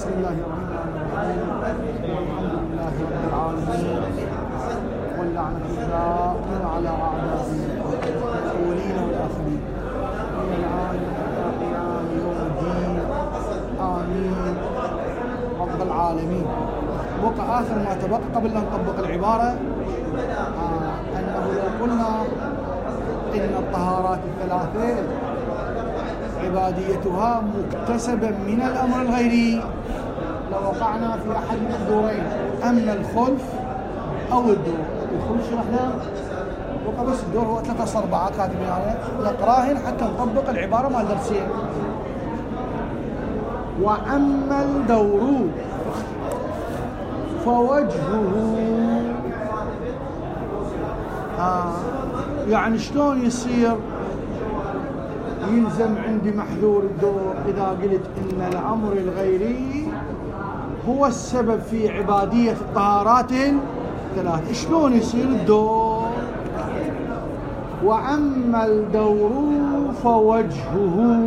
بسم الله الرحمن الرحيم والحمد لله رب العالمين واللعنة الدائمة على أعدائنا الأولين والآخرين من الآن إلى قيام يوم الدين آمين رب العالمين. بقى آخر ما تبقى قبل أن نطبق العبارة أنه لو قلنا إن الطهارات الثلاثة عباديتها مكتسبة من الأمر الغيري لوقعنا في أحد من الدورين، أما الخلف أو الدور. الخلف شرحنا بقى بس الدور هو 3-4 كاتبين يعني نقراهن حتى نطبق العبارة مع الدرسين. وأما الدور فوجهه يعني شلون يصير يلزم عندي محذور الدور إذا قلت إن الأمر الغيري هو السبب في عبادية الطهارات الثلاث؟ شلون يصير الدور؟ وأما الدور فوجهه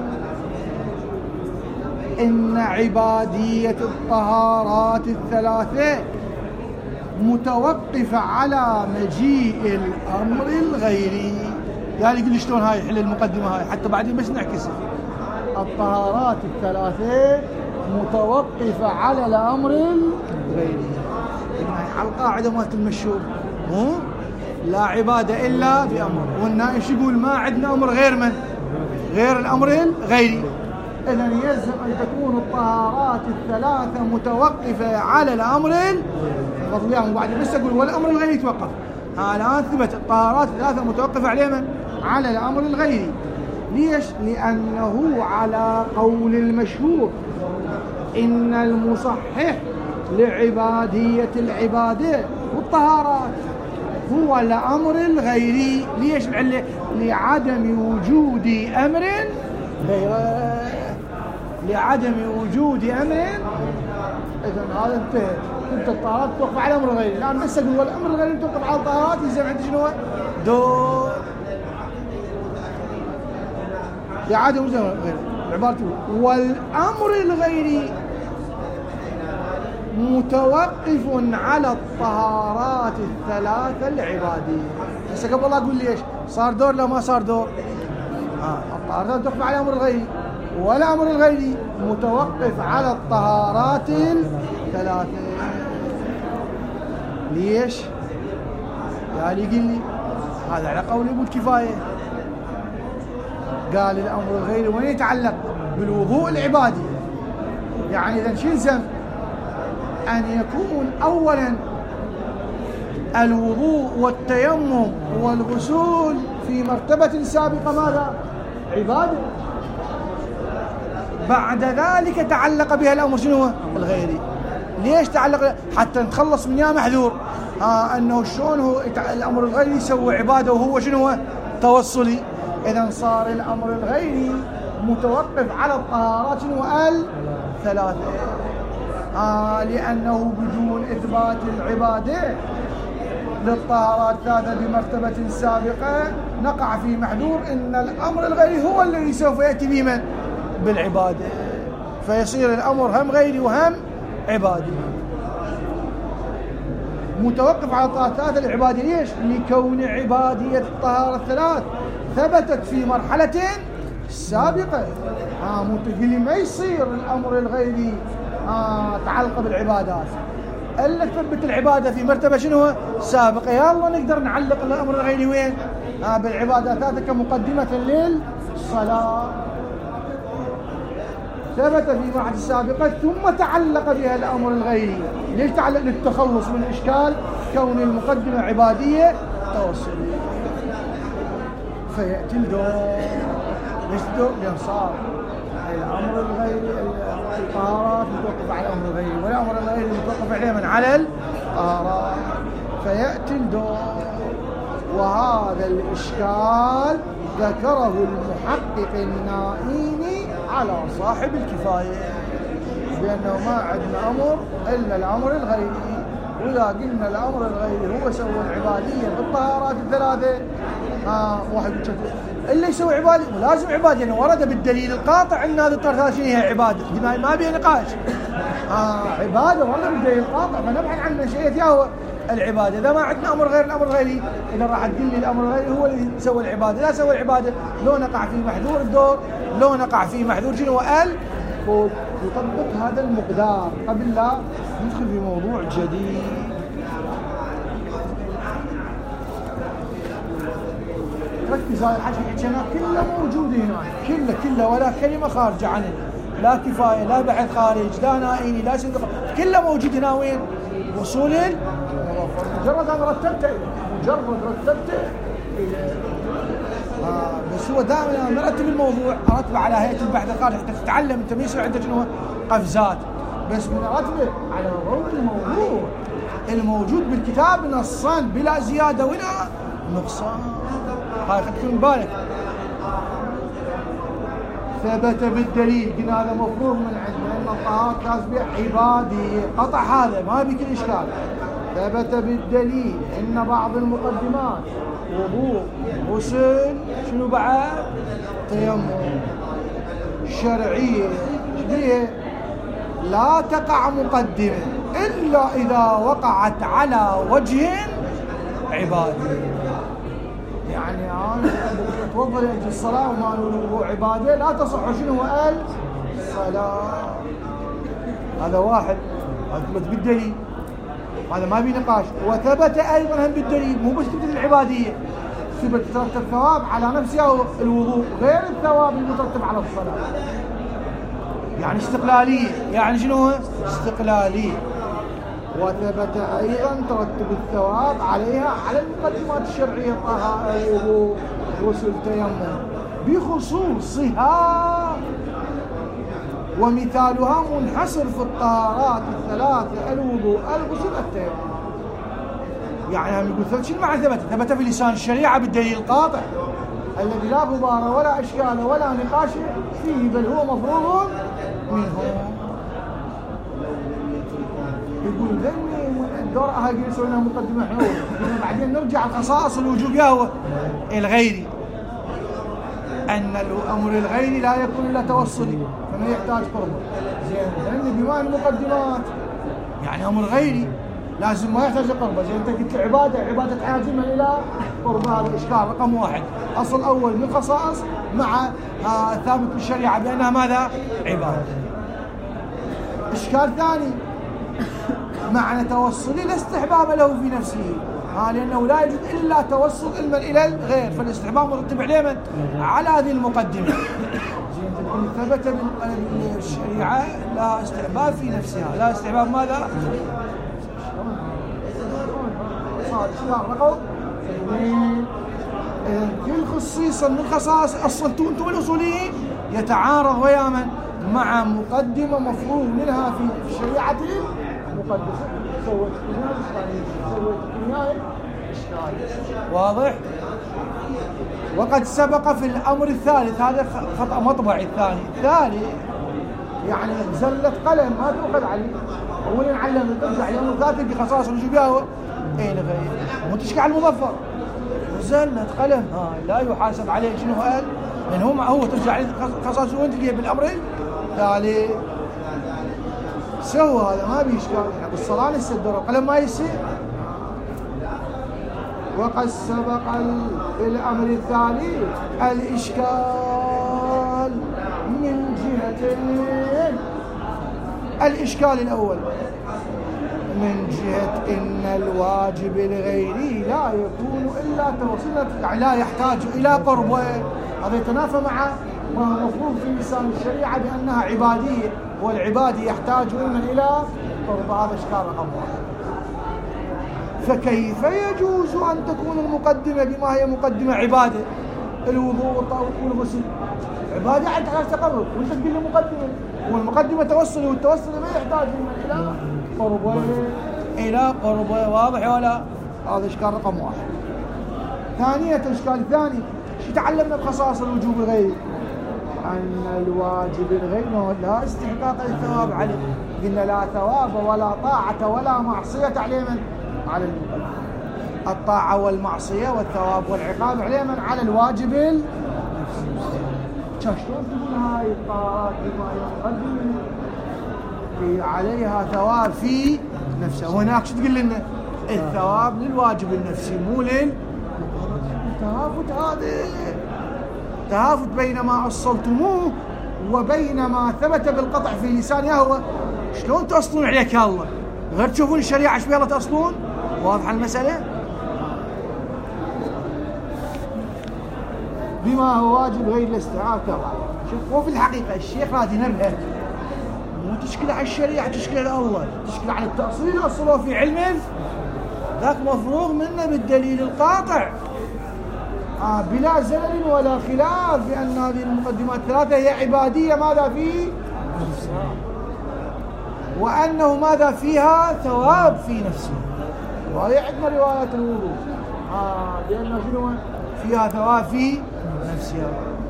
إن عبادية الطهارات الثلاثة متوقفة على مجيء الأمر الغيري. يعني يقول شلون هاي حل المقدمة هاي حتى بعدين بس نعكس. الطهارات الثلاثة متوقفة على الأمر الغيري. على القاعدة مالت المشهور لا عبادة إلا بأمر، والنائش يقول ما عندنا أمر غير من؟ غير الأمر الغيري. إذن يلزم أن تكون الطهارات الثلاثة متوقفة على الأمر الغيري. وبعدين بس أقول والأمر الغيري يتوقف. الآن ثبت الطهارات الثلاثة متوقفة على من؟ على الأمر الغيري. ليش؟ لأنه على قول المشهور إن المصحح لعبادية العبادة والطهارات هو الأمر الغيري. ليش؟ لعدم وجود أمر غيره. لعدم وجود أمر. إذن هذا انتهى. كنت الطهارات توقف على الأمر الغيري. الآن بس أقول والأمر الغيري توقف على الطهارات يلزم عندي شنو؟ دور. لعدم وجود أمر غيري. عبارته والأمر الغيري متوقف على الطهارات الثلاثة العبادية. هسه قبل لا أقول ليش صار دور لو ما صار دور. الطهارات توقف على الأمر الغيري والأمر الغيري متوقف على الطهارات الثلاثة. ليش؟ يعني يقول لي هذا على قول أبو الكفاية قال الأمر الغيري وين يتعلق؟ بالوضوء العبادي. يعني إذا شو يلزم؟ أن يكون أولا الوضوء والتيمم والغسول في مرتبة سابقة ماذا؟ عبادة. بعد ذلك تعلق بها الأمر شنو؟ الغيري. ليش تعلق؟ حتى نتخلص من يا محذور أنه شلون هو الأمر الغيري يسوي عبادة وهو شنو؟ توصلي. إذا صار الأمر الغيري متوقف على الطهارات شنو؟ الثلاثة. لأنه بدون إثبات العبادة للطهارات الثلاثة بمرتبة سابقة نقع في محذور إن الأمر الغيري هو الذي سوف يأتي بمن؟ بالعبادة. فيصير الأمر هم غيري وهم عبادي. متوقف على الطهارات الثلاثة العبادية. ليش؟ لكون عبادية الطهارة الثلاث ثبتت في مرحلة سابقة. متقلي ما يصير الأمر الغيري تعلق بالعبادات إلا تثبت العبادة في مرتبة شنو؟ سابقة. يلا نقدر نعلق الأمر الغيري وين؟ بالعبادات هذا كمقدمة للصلاة. ثبت في مرحلة السابقة ثم تعلق بها الأمر الغيري. ليش تعلق؟ للتخلص من إشكال كون المقدمة عبادية توصلية. فيأتي الدور. ليش الدور؟ لأن صار الأمر الغيري الطهارات متوقف على الأمر الغيري والأمر الغيري متوقف عليه من على الطهارات. فيأتي الدور. وهذا الإشكال ذكره المحقق النائيني على صاحب الكفاية بأنه ما عندنا أمر إلا الأمر الغيري. وإذا قلنا الأمر الغيري هو سوى العبادية بالطهارات الثلاثة واحد اللي يسوي عبادة ولازم عبادة. يعني ورد بالدليل القاطع أن هذه الطهارات هي عبادة. ما بيها نقاش. عبادة والله بالدليل القاطع، فنبحث عن مشيئة هو العبادة. إذا ما عندنا أمر غير الأمر الغيري، إذا راح تقول لي الأمر الغيري هو اللي سوى العبادة، لا سوى العبادة، لو نقع في محذور الدور، لو نقع في محذور شنو يطبق هذا المقدار قبل لا ندخل في موضوع جديد. ركز، هذا الحكي حكيناه كله موجود هنا، كله ولا كلمة خارجة عنه، لا كفاية، لا بحث خارج، لا نائني، لا صدق، كله موجود هنا. وين؟ وصول مجرد أن رتبته بس هو دائما نرتب الموضوع، أرتبه على هيئة البحث الخارجي حتى تتعلم أنت ما يصير عندك شنو قفزات، بس من أرتبه على ضوء الموضوع الموجود بالكتاب نصا بلا زيادة ولا نقصان. هاي خدتوا بالك. ثبت بالدليل، قلنا هذا مفروغ من عندنا ان الطهارة تسبح عبادي، قطع هذا ما بكل اشكال. ثبت بالدليل ان بعض المقدمات وضوء، غسل، شنو بعد؟ تيمم، شرعية بها لا تقع مقدمة إلا إذا وقعت على وجه عبادي. يعني أنا أتوضأ لأجل الصلاة وما له عبادة لا تصح شنو الصلاة. هذا واحد، ثبت بالدليل، هذا ما بي نقاش. وثبت أيضا هم بالدليل، مو بس ثبت العبادية، ثبت ترتب الثواب على نفسها الوضوء غير الثواب المترتب على الصلاة. يعني استقلالية، يعني شنو استقلالية. وثبت أيضا ترتب الثواب عليها على المقدمات الشرعية، الطهارة، الوضوء، غسل، تيمم، بخصوصها، ومثالها منحصر في الطهارات الثلاثة: الوضوء، الغسل، التيمم. يعني هم يقول ثبت، شنو معنى ثبت في لسان الشريعة بالدليل القاطع الذي لا غبار ولا إشكال ولا نقاش فيه، بل هو مفروغ منه. يقول ذني الدور هاي يسوونها مقدمة حلوة، بعدين نرجع الخصائص الوجوب ياهو الغيري، أن الأمر الغيري لا يكون إلا توصلي فما يحتاج قربه. زين، لأن بما المقدمات يعني أمر غيري لازم ما يحتاج قربه. زين، أنت قلت عبادة تحتاج من إلى قربه، هذا إشكال رقم واحد. أصل أول من الخصائص مع ثابت بالشريعة بأنها ماذا؟ عبادة. إشكال ثاني، معنى توصلي لا استحباب له في نفسه، لأنه لا يجوز إلا توصل علما إلى الغير، فالاستحباب مرتب عليه من؟ على هذه المقدمة. ثبت بالشريعة لا استحباب في نفسها، لا استحباب ماذا؟ رقم اثنين، كل خصيصا من خصائص أصلتوا أنتم الأصوليين يتعارض ويا من؟ مع مقدمة مفروض منها في شريعة المقدسة. سويت كناية إشكال، واضح؟ وقد سبق في الأمر الثالث، هذا خطأ مطبعي الثاني يعني زلة قلم ما تؤخذ عليه، أولا نعلم ترجع الأمر الثالث بخصائص الوجوب الغير، مو تشكي على المظفر. زلة قلم لا يحاسب عليه، شنو قال؟ لأن هو ترجع عليه خصائص وين تلقيه بالأمر الثالث. سوى هذا ما بيشكال، يعني بالصلاة لسه الدور القلم ما يصير. وقد سبق في الأمر الثالث الإشكال من جهتين. الإشكال الأول من جهة إن الواجب الغيري لا يكون إلا توصيلا، يعني لا يحتاج إلى قربه. هذا يتنافى مع ما هو مفروض في لسان الشريعة بأنها عبادية، والعبادي يحتاج إلى قرب. هذا إشكال رقم واحد. فكيف يجوز أن تكون المقدمة بما هي مقدمة عبادة؟ الوضوء والغسل عبادة عند تحتاج تقرب، وانت تقول له مقدمة، والمقدمة توصل، والتوصل ما يحتاج إلى قربه، إلى قربه. واضح ولا؟ هذا إشكال رقم واحد. ثانية، الإشكال الثاني، شو تعلمنا بخصائص الوجوب الغيري؟ أن الواجب الغيري لا استحقاق الثواب عليه. قلنا لا ثواب ولا طاعة ولا معصية عليه من؟ على المقدم. الطاعة والمعصية والثواب والعقاب عليه من؟ على الواجب النفسي. شلون تقول هاي الطاعات بما يقدم؟ عليها ثواب في نفسها. وهناك شو تقول لنا؟ الثواب للواجب النفسي مو تهافت. هذا تهافت بين ما أصلتموه وبين ما ثبت بالقطع في لسان يهوه. شلون تأصلون عليك يا الله غير تشوفون الشريعة ايش بيها تأصلون؟ واضحة المسألة؟ بما هو واجب غير الاستيعاب تبعه. شوف هو في الحقيقة الشيخ راد ينبه مو تشكل على الشريعة، تشكل على الله، تشكل على التأصيل أصله في علم ذاك مفروغ منه بالدليل القاطع بلا زلل ولا خلاف بأن هذه المقدمات الثلاثة هي عبادية ماذا فيه؟ وأنه ماذا فيها؟ ثواب في نفسه. وهي عندنا روايات الوضوء لأنه شنو فيها ثواب في نفسها.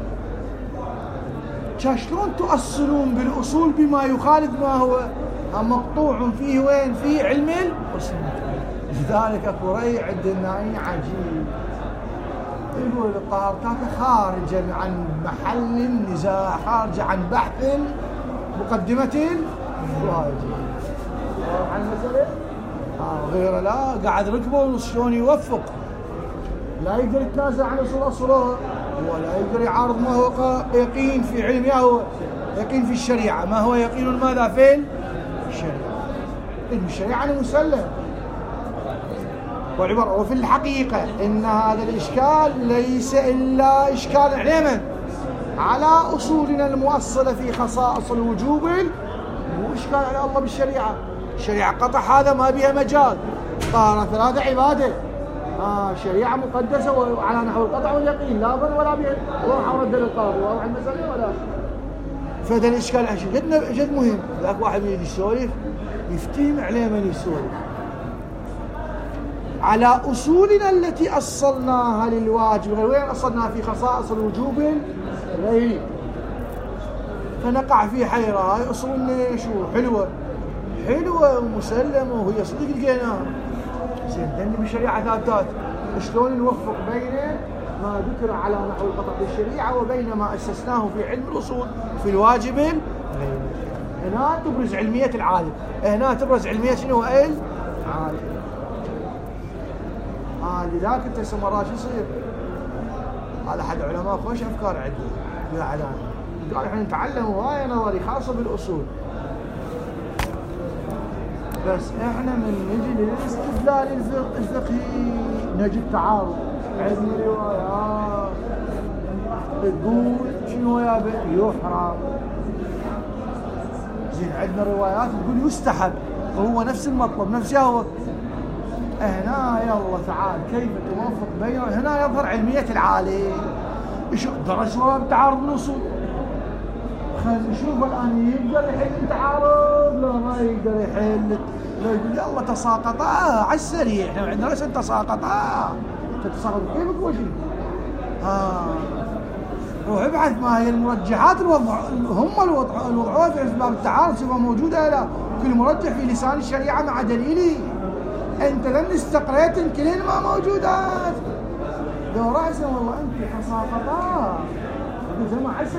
شلون تؤصلون بالأصول بما يخالف ما هو مقطوع فيه وين؟ في علم الأصول. لذلك قريع عندنا عجيب يقول الطهارات خارجا عن محل النزاع، خارجا عن بحث مقدمة الواجب. عن المسألة غير لا قاعد ركبه شلون يوفق، لا يقدر يتنازل عن أصوله ولا يقدر يعارض ما هو يقين في علم يهوه، يقين في الشريعة. ما هو يقين ماذا في الشريعة؟ علم الشريعة مسلم والعبارة. وفي الحقيقة إن هذا الإشكال ليس إلا إشكال علما على أصولنا المؤصلة في خصائص الوجوب، مو إشكال على الله بالشريعة. الشريعة قطع هذا ما بها مجال. طهارة ثلاثة عبادة شريعة مقدسة وعلى نحو القطع واليقين لا ظن ولا بها. روح ورد للقاضي واضح المسألة ولا؟ فهذا الإشكال جد مهم. ذاك واحد من يجي يسولف يفتهم عليه من يسولف على أصولنا التي أصلناها للواجب غير. وين أصلناها؟ في خصائص الوجوب الغيري. فنقع في حيرة. هاي أصولنا شو حلوة ومسلمة وهي صدق لقيناها زين دلني بالشريعة ثابتات. شلون نوفق بين ما ذكر على نحو القطع بالشريعة وبين ما أسسناه في علم الأصول في الواجب الغيري؟ هنا تبرز علمية العالم، هنا تبرز علمية شنو؟ العالم. لذلك انت سمرات شو يصير؟ هذا احد علماء خوش افكار عنده يا علام، قال احنا نتعلم هوايه نظري خاصه بالاصول، بس احنا من نجي للاستدلال الفقهي نجد تعارض. عندنا روايات تقول شنو يا يحرم، زين عندنا روايات تقول يستحب، وهو نفس المطلب نفس هو. هنا يلا تعال كيف توافق بين هنا يظهر علمية العالم. شو درس ولا تعارض الأصول؟ خلينا نشوف الآن يقدر يحل التعارض لا ما يقدر يحل. لا يقول يلا تساقطا على السريع، احنا عندنا ليش تساقطا تتساقط كيفك وجهي. روح ابحث ما هي المرجحات هم الوضعوها في أسباب التعارض سواء موجودة لا. كل مرجح في لسان الشريعة مع دليلي. انت لم استقريت كلهن ما موجودات. لو رأسا والله انت تساقطا زي ما حسن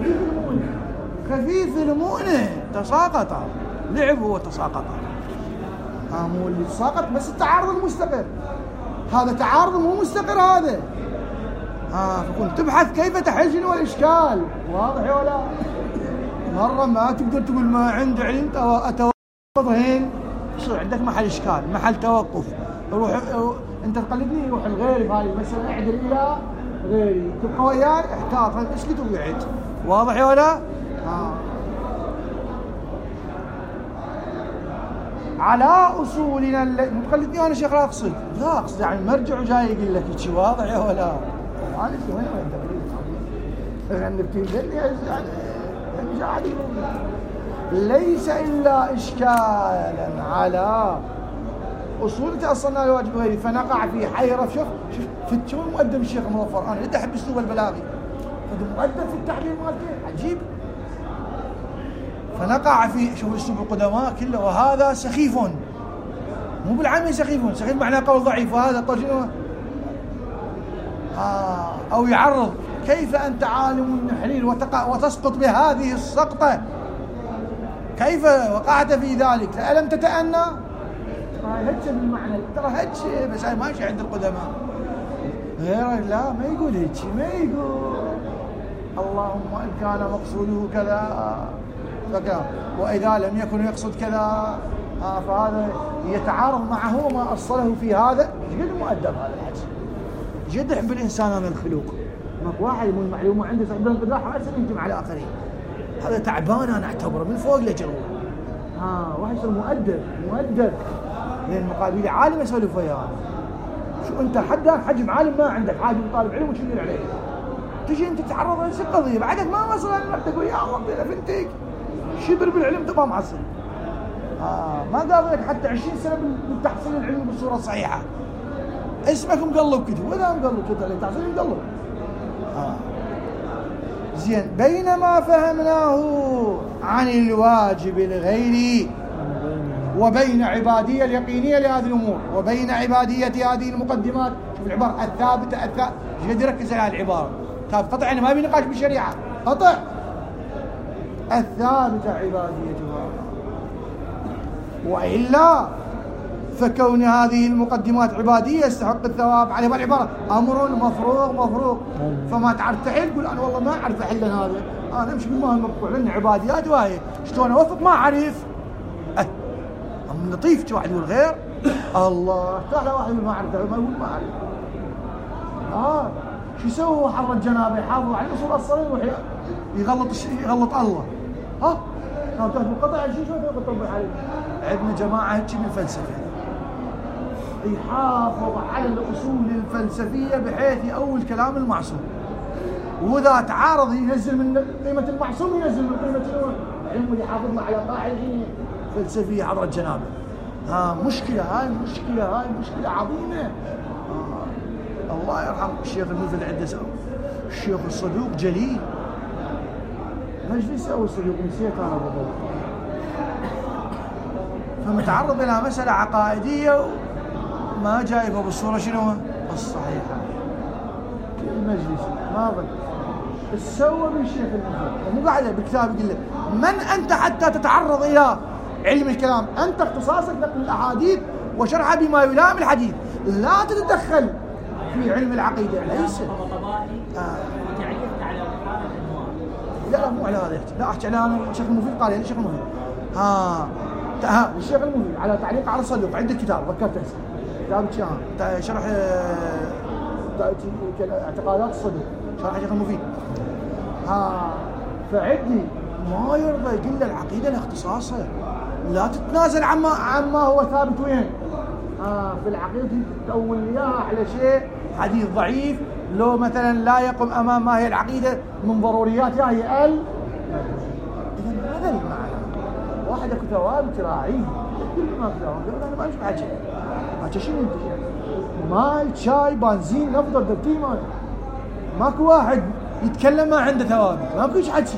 خفيف المؤنة تساقطا لعب هو تساقطا. مو اللي تساقط بس التعارض المستقر، هذا تعارض مو مستقر هذا. فكنت تبحث كيف تحل شنو الاشكال. واضح ولا؟ مرة ما تقدر تقول ما عندي علم اتوقف هين يصير عندك محل اشكال، محل توقف. روح انت تقلدني روح لغيري بهذه المسألة، اعدل الى غيري تبقى وياي احتاط اسكت وقعد. واضح ولا؟ على اصولنا تقلدني انا شيخ لا اقصد يعني مرجع وجاي يقول لك شيء. واضح ولا؟ انا شو وين انت بتنزل يعني ليس الا اشكالا على اصول تاصلنا لواجب غيري فنقع في حيره. شوف شو مقدم الشيخ مظفر، انا ليه احب اسلوب البلاغي، مقدم في التعبير مالته عجيب. فنقع في شوف اسلوب القدماء كله، وهذا سخيف مو بالعامي سخيف معناه قول ضعيف، وهذا قول شنو او يعرض. كيف انت عالم النحليل وتسقط بهذه السقطه؟ كيف وقعت في ذلك؟ ألم تتأنى؟ هج بالمعنى، ترى هج بس هاي ماشي عند القدماء. غير لا ما يقول هج، ما يقول اللهم إن كان مقصوده كذا فكذا، وإذا لم يكن يقصد كذا فهذا يتعارض معه وما أصله في هذا. جد مؤدب هذا الحديث، جد يحب الإنسان من الخلوق. ماكو واحد من المعلومة عنده سعدان قداح رأسا ينجم على آخرين، هذا تعبان أنا أعتبره من فوق لجوا. واحد يصير مؤدب لأن مقابل عالم يسولف وياه. شو أنت حدك حجم عالم ما عندك، حاجم طالب علم وتشيل عليه، تجي أنت تتعرض لنفس القضية بعدك ما وصل أنك تقول يا الله أنا فنتك شبر بالعلم تبقى معصب. ما قال لك حتى 20 سنة بالتحصيل العلمي بالصورة الصحيحة، اسمك مقلب كتب ولا مقلب كتب عليك تحصيل مقلب. زين، بينما فهمناه عن الواجب الغيري وبين عبادية اليقينية لهذه الأمور وبين عبادية هذه المقدمات. شوف العبارة الثابتة جد يركز على العبارة ثابت قطع، يعني ما في نقاش بالشريعة، قطع الثابتة عباديتها. وإلا فكون هذه المقدمات عبادية يستحق الثواب عليها. العبارة أمر مفروغ فما تعرف تحل قول أنا والله ما أعرف أحل هذا، أنا أمشي بالماء المقطوع لأن عباديات وهي شلون أوفق ما أعرف. من لطيف واحد يقول غير الله تعالى، واحد ما أعرف ما يقول ما أعرف. شو يسوي حر الجنابة يحافظ على الأصول الصلاة يغلط الله. كان تاخذ القطع شيء شو تطبق عليه. عندنا جماعة هيك بالفلسفة يحافظ على الأصول الفلسفية بحيث يأول كلام المعصوم، وإذا تعارض ينزل من قيمة المعصوم ينزل من قيمة العلم يحافظنا على قاعدة فلسفية حضرة الجنابة. مشكلة مشكلة عظيمة. الله يرحم الشيخ المفيد عنده الشيخ الصدوق جليل مجلس أو الصدوق نسيت أنا بالضبط، فمتعرض إلى مسألة عقائدية ما جايبه بالصورة شنو الصحيحة المجلس ما ظل السوى بالشيخ المفيد، مو قاعدة بالكتاب يقول لك من أنت حتى تتعرض إلى علم الكلام؟ أنت اختصاصك نقل الأحاديث وشرحها بما يلائم الحديث، لا تتدخل في علم العقيدة. ليس لا مو على هذا يحكي، لا احكي على الشيخ المفيد قال الشيخ المفيد الشيخ المفيد على تعليق على الصدوق عندك كتاب ذكرت كتاب شرح اعتقادات الصدوق شرح الشيخ المفيد. فعدي ما يرضى يقول له العقيدة لاختصاصها، لا تتنازل عما هو ثابت وين في العقيدة تأول إياها على شيء حديث ضعيف لو مثلا لا يقم أمام ما هي العقيدة من ضرورياتها هي إذن هذا المعنى. واحد أكو ثوابت راعيه كل ما في ثوابت أنا ما أشوف حاجة شنو أنت ماي شاي بنزين نفضل دبتي ماكو واحد يتكلم ما عنده ثوابت ماكوش حكي.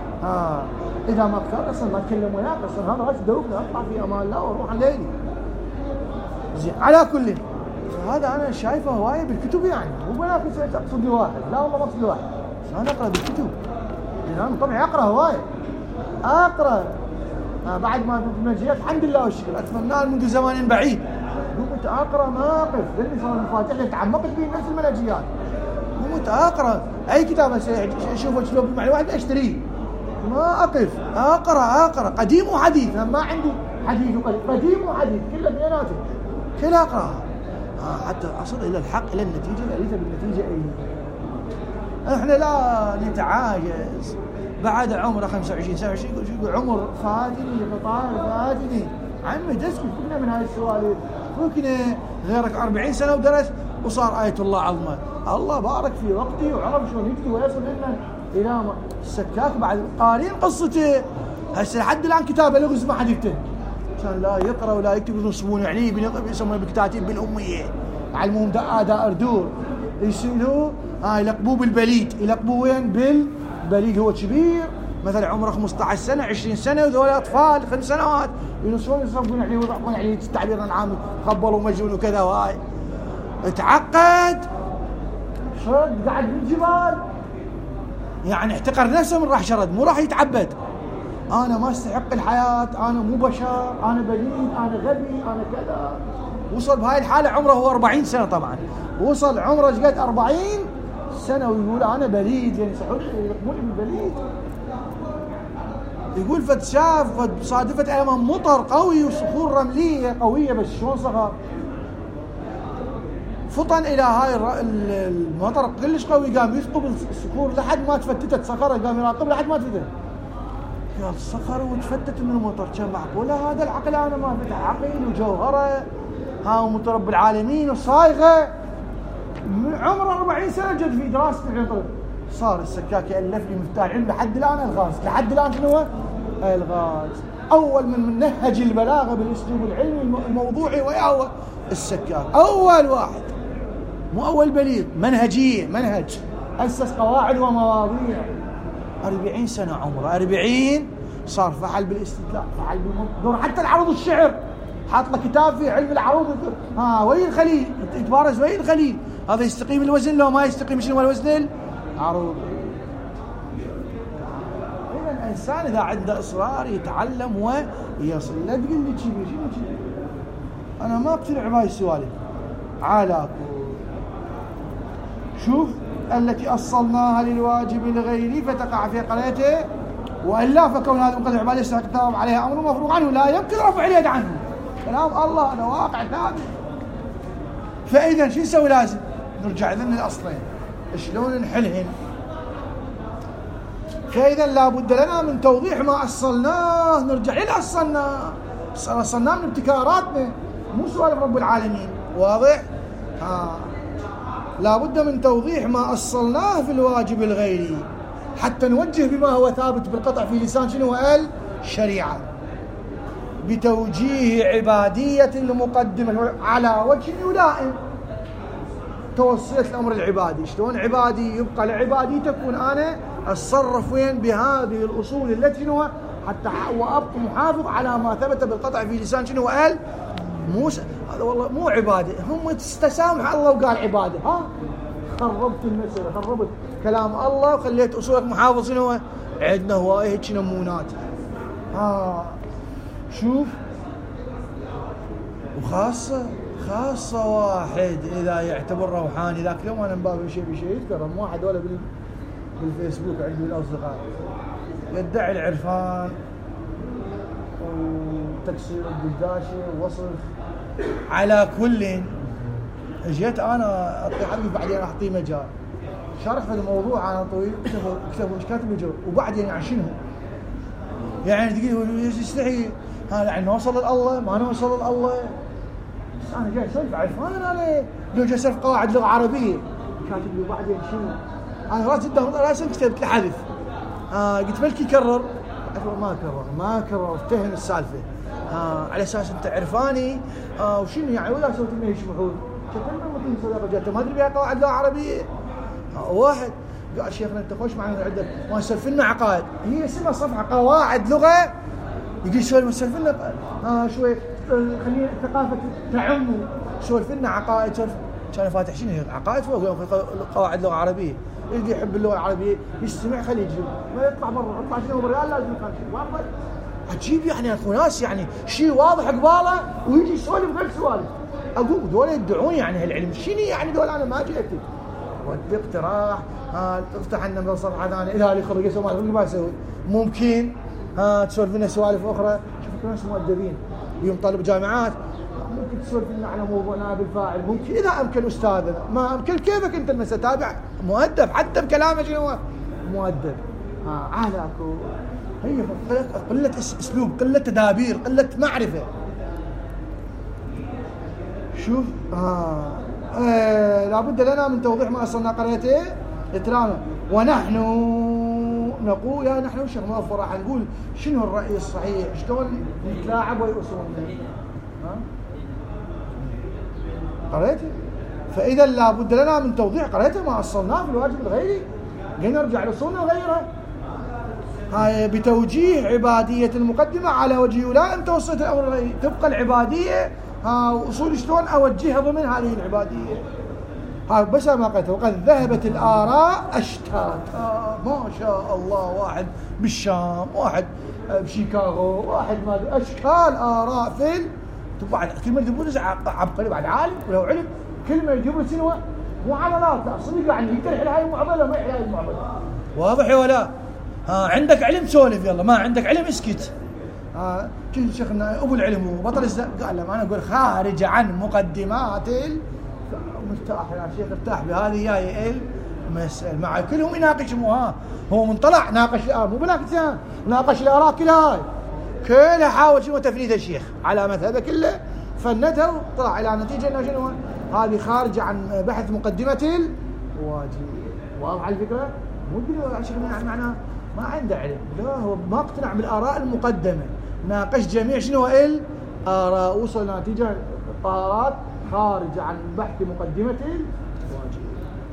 إذا ما اختار أصلا ما تكلم وياك أصلا هذا راس دوبنا أطلع في أمان الله وأروح الليلي. زين على كل هذا أنا شايفه هواية بالكتب، يعني مو بناك أقصد واحد، لا والله ما أقصد واحد، بس أنا أقرأ بالكتب لأن أنا طبعا أقرأ هواية أقرأ. بعد ما المنهجيات الحمد لله والشكر أتمنى منذ زمان بعيد قمت أقرأ ما أقف لأني صار المفاتيح اللي تعمقت فيه نفس المنهجيات قمت أقرأ أي كتاب أشوفه شلون بالمعنى واحد أشتريه ما أقف أقرأ قديم وحديث، ما عندي حديث قديم وحديث كله بيناته كله أقرأها حتى أصل إلى الحق إلى النتيجة ليس بالنتيجة إحنا لا نتعاجز بعد عمر 25 سنة يقول عمر فاتني خطايا فاتني عمي دسك كنا من هاي السوالف ممكن غيرك 40 سنة ودرس وصار آية الله عظمة الله بارك في وقتي وعرف شلون يكتب ويصل لنا إلى ما السكاك بعد قارين قصته هسه لحد الآن كتابه لغز ما حد يكتب عشان لا يقرأ ولا يكتب ينصبون عليه بيسمونه بالكتاتيب بالأمية علمهم دائر دور يسألوه يلقبوه بالبليد يلقبوه وين بالبليد هو كبير مثلا عمره 15 سنة 20 سنة وذول أطفال 5 سنوات ينصبون عليه ويضحكون عليه التعبير العام خبل ومجنون وكذا وهاي اتعقد شرد قاعد بالجبال يعني احتقر نفسه من راح شرد مو راح يتعبد أنا ما استحق الحياة، أنا مو بشر، أنا بليد، أنا غبي، أنا كذا. وصل بهاي الحالة عمره هو 40 سنة طبعا، وصل عمره قد 40 سنة ويقول أنا بليد، يعني يقولون بالبليد. يقول فتشاف صادفت أيام مطر قوي وصخور رملية قوية، بس شلون صخر؟ فطن إلى هاي المطر كلش قوي، قام يثقب الصخور لحد ما تفتتت صخرة، قام يراقب لحد ما تفتت. قال صخر وتفتت من المطر، كان معقولة هذا العقل؟ أنا ما فتح عقل وجوهرة ها ومترب العالمين وصايغة. من عمره 40 سنة جد في دراسة العطر. صار السكاكي ألف لي مفتاح العلم لحد الآن الغاز، لحد الآن شنو هو؟ الغاز. أول من نهج البلاغة بالأسلوب العلمي الموضوعي وياه السكاك، أول واحد، مو أول بليغ، منهجية، منهج أسس قواعد ومواضيع. 40 سنة عمره، 40 صار فعل بالاستدلال، فعل بالمنظور، حتى العروض الشعر حاط له كتاب في علم العروض. وين الخليل يتبارز، وين الخليل؟ هذا يستقيم الوزن لو ما يستقيم شنو الوزن؟ العروض. إذا الإنسان إذا عنده إصرار يتعلم ويصل. لا تقول لي شنو شنو، أنا ما أقتنع بهاي السوالف. علاكم شوف التي أصلناها للواجب الغيري فتقع في قريته، وإلا فكون هذا مقدر عبادة يستحق الثواب عليها أمر مفروغ عنه لا يمكن رفع اليد عنه. كلام الله هذا واقع ثابت. فإذا شو نسوي؟ لازم نرجع ذن الأصلين شلون نحلهن. فإذا لابد لنا من توضيح ما أصلناه، نرجع إلى أصلناه من ابتكاراتنا، مو سوالف رب العالمين. واضح؟ لابد من توضيح ما أصلناه في الواجب الغيري حتى نوجه بما هو ثابت بالقطع في لسان شنو الشريعة، بتوجيه عبادية المقدمة على وجه يلائم توصية الأمر العبادي. شلون عبادي؟ يبقى لعبادي تكون أنا أتصرف وين بهذه الأصول التي شنو حتى وأبقى محافظ على ما ثبت بالقطع في لسان شنو موسى. هذا والله مو عبادة، هم تستسامح الله وقال عبادة. خربت المسألة، خربت كلام الله وخليت أصولك محافظ شنو عندنا هواي هيك نمونات. شوف، وخاصة واحد إذا يعتبر روحاني. ذاك اليوم أنا مبابي شيء يذكر واحد ولا بالفيسبوك عندي الأصدقاء يدعي العرفان وتكسير الدشداشة ووصف. على كل جيت أنا أعطي حديث بعدين أعطيه مجال شرح في الموضوع أنا طويل، كتبوا إيش كاتب الجو وبعدين يعني شنو يعني تقول يستحي يعني نوصل لله ما نوصل لله. أنا جاي أسولف عرفان، أنا لو جاي أسولف قواعد لغة عربية كاتب لي بعدين شنو. أنا راسا كتبت الحدث قلت بلكي كرر، ما كرر افتهم السالفة على أساس أنت عرفاني وشنو يعني ولا سويت لنا يشبحون شكلنا ممكن صداقة جاته ما أدري بها قواعد لغة عربية. واحد قال شيخنا أنت خوش معنا عندك ما يسولف لنا عقائد، هي اسمها صفحة قواعد لغة يجي سولف ما يسولف لنا شوي خلينا ثقافة تعم سولف لنا عقائد. كان فاتح شنو عقائد فوق قواعد لغة عربية. اللي يحب اللغة العربية يستمع خليه يجي ما يطلع برا، يطلع شنو برا لازم يفهم شيء واضح عجيب. يعني اكو ناس يعني شيء واضح قباله ويجي يسولف غير سوالف. اقول دول يدعون يعني هالعلم شنو يعني دول. انا ما جيت ودي اقتراح تفتح لنا من صفحه ثانيه الى اللي خرج يسوي ما يسوي ممكن تسولف لنا سوالف اخرى. شوف ناس مؤدبين اليوم طالب جامعات ممكن تسولف لنا على موضوع نائب الفاعل، ممكن اذا امكن استاذنا ما امكن كيفك انت المسا تابع مؤدب حتى بكلامه شنو مؤدب. علاكو هي قلة اسلوب، قلة تدابير، قلة معرفة. شوف لابد لنا من توضيح ما أصلنا قريته اترانا. ونحن نقول يا نحن شيخ موفر راح نقول شنو الرأي الصحيح، شلون نتلاعب ويأصلنا قريته. فإذا لابد لنا من توضيح قريته ما أصلناه في الواجب الغيري، نرجع لأصولنا غيره. هاي بتوجيه عبادية المقدمة على وجه يلائم توصية الأمر الغيري. تبقى العبادية وأصول شلون أوجهها ضمن هذه العبادية. بس ما قلت وقد ذهبت الآراء أشتاتا. ما شاء الله، واحد بالشام، واحد بشيكاغو، واحد ما أشكال آراء في بعد كلمة يجيبون عبقري بعد عالم ولو علم كلمة يجيبون سنوة معضلات. لا صدق يعني يقدر يحل هاي المعضلة ما يحل هاي المعضلة. واضح ولا؟ عندك علم سولف، يلا ما عندك علم اسكت. كل شيخنا ابو العلم وبطل قال له انا اقول خارج عن مقدمات مرتاح يا شيخ، ارتاح بهذه جاي المسألة مع كلهم يناقش. هو منطلع ناقش مو بناقش، ناقش الاراء كلها حاول شنو تفنيد الشيخ على مذهبه كله، فندها وطلع الى نتيجه انه شنو هذه خارجه عن بحث مقدمه الواجب. واضح الفكره؟ مو تقول شيخنا معناه ما عنده علم، لا هو ما اقتنع بالاراء المقدمه، ناقش جميع شنو الاراء، وصل نتيجه الطهارات خارجه عن بحث مقدمه الواجب.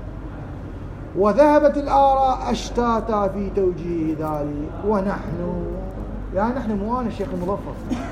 وذهبت الآراء أشتاتا في توجيه ذلك، ونحن يعني نحن مو أنا الشيخ المظفر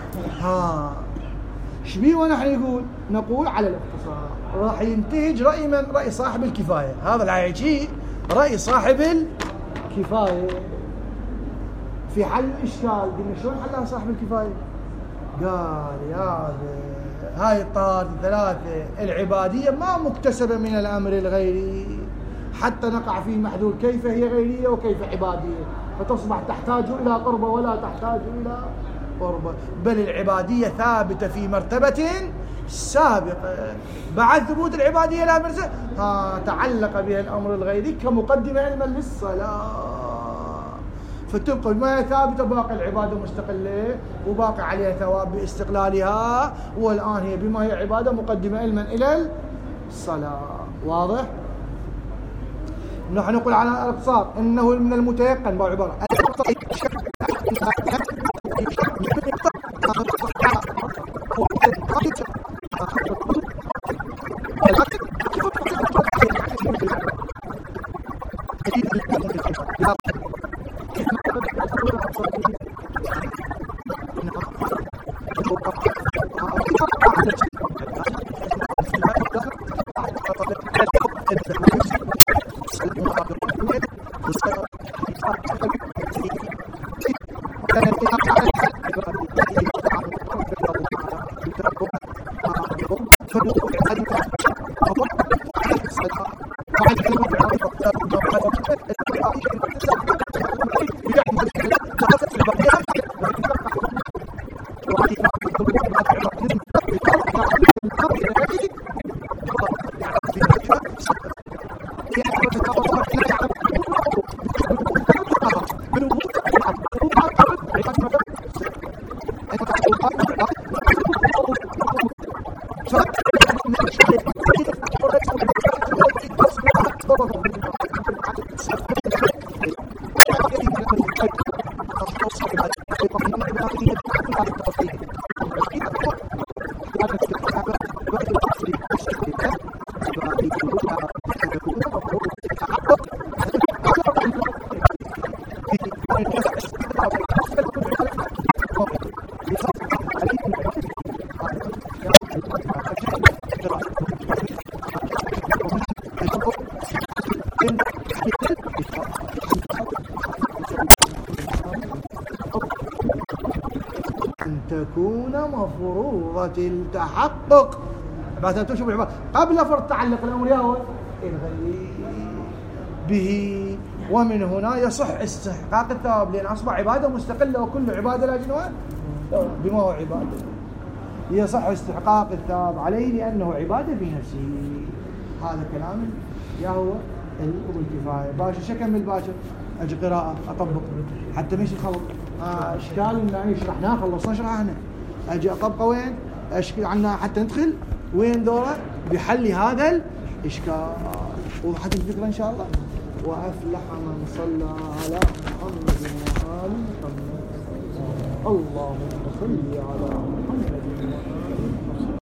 شبيه ونحن نقول على الاختصار. راح ينتهج رأي من؟ رأي صاحب الكفاية. هذا العيشي رأي صاحب الكفاية في حل الإشكال. قلنا شلون حلها صاحب الكفاية؟ قال يا هاي الطهارات الثلاثة العبادية ما مكتسبة من الأمر الغيري حتى نقع في محذور كيف هي غيرية وكيف عبادية، فتصبح تحتاج إلى قربة ولا تحتاج إلى قربة، بل العبادية ثابتة في مرتبة سابقة بعد ثبوت العبادية لا مرزة تعلق بها الأمر الغيري كمقدمة علما للصلاة، فتبقى بما هي ثابتة باقي العبادة مستقلة وباقي عليها ثواب باستقلالها، والآن هي بما هي عبادة مقدمة علما إلى الصلاة. واضح؟ نحن نقول على الاقتصار انه من المتيقن بعبارة تكون مفروضة التحقق بعد تشوف العبادة قبل فرض تعلق الأمر ياهو الغلي به، ومن هنا يصح استحقاق الثواب لأن أصبح عبادة مستقلة وكل عبادة لا جنوان بما هو عبادة، يصح استحقاق الثواب عليه لأنه عبادة في نفسه. هذا كلام ياهو الكفاية. باشا شكمل باشا أجي قراءة أطبق حتى مش الخلط اشكال ان شرحناه خلصنا شرحنا اجي اطبقه وين اشكال عنا حتى ندخل وين دوره بحل هذا الاشكال. وضحت الفكره ان شاء الله. وافلح من صلى على محمد وآل محمد. اللهم صل على محمد وآل محمد.